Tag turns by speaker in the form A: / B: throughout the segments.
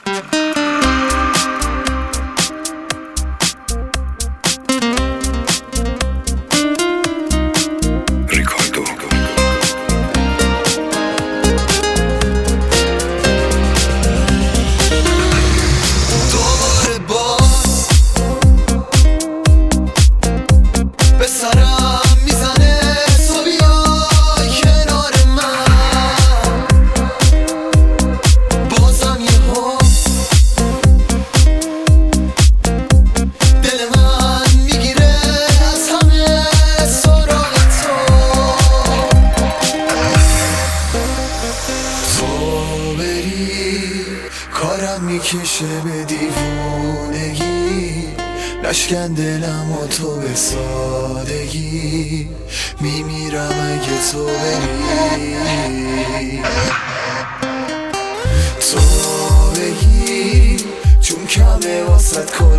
A: کارم میکشه به دیوونگی، نشکن دلم و تو به سادگی، میمیرم اگه تو بری. تو بگی چون کمه واسد کل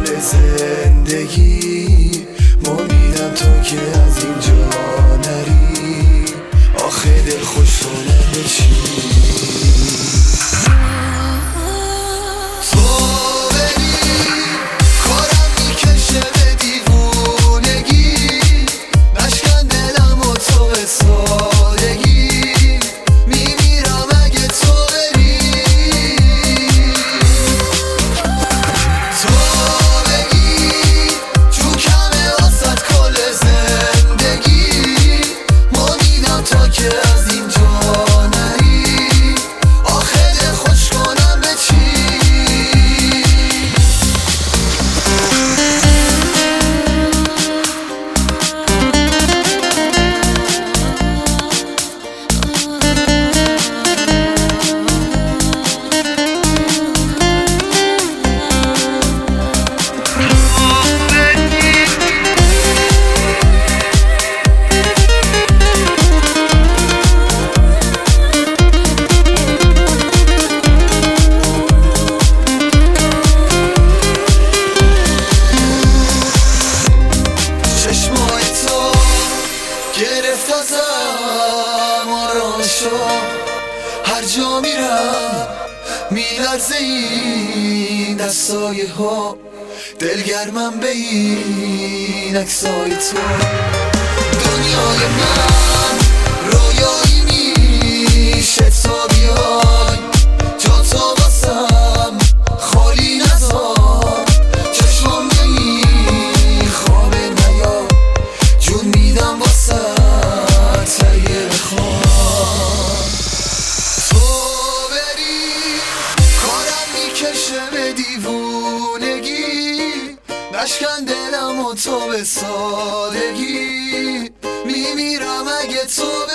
A: زندگی، امیدم تو که از اینجا نری، آخه دل خوش کنه چی. گرفت ازم آرامشو، هر جا میرم میلرزه این دستای ها، دلگرمم به این عکسای تو. دنیای من رویایی میشه تا بیای، جا تو واسم خالی نذار، چشمام نمیخوابه نیا، جون میدم واسه تهیه بخواه. تو بری کارم میکشه به دیوونگی، نشکن دلم و تو به سادگی، میمیرم اگه تو